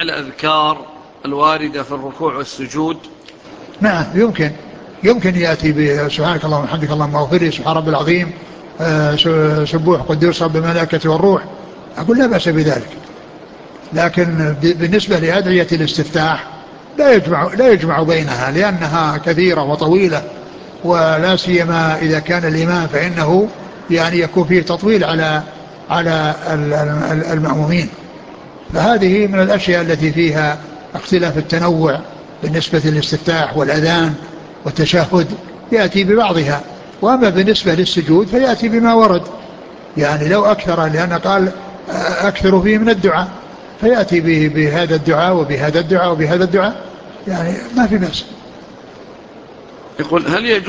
جمع الأذكار الواردة في الركوع والسجود؟ نعم يمكن يأتي بسبحانك اللهم وبحمدك اللهم اغفر لي، سبحان ربي العظيم، سبوح قدوس رب الملائكة والروح، أقول لا بأس بذلك. لكن بالنسبة لأدعية الاستفتاح لا يجمع بينها، لأنها كثيرة وطويلة، ولا سيما إذا كان الإمام فإنه يعني يكون فيه تطويل على المأمومين. فهذه من الأشياء التي فيها اختلاف التنوع بالنسبة للاستفتاح والأذان والتشهد، يأتي ببعضها. وأما بالنسبة للسجود فيأتي بما ورد، يعني لو أكثر، لأن قال أكثر فيه من الدعاء، فيأتي بهذا الدعاء وبهذا الدعاء وبهذا الدعاء، يعني ما في بأس. يقول هل يجوز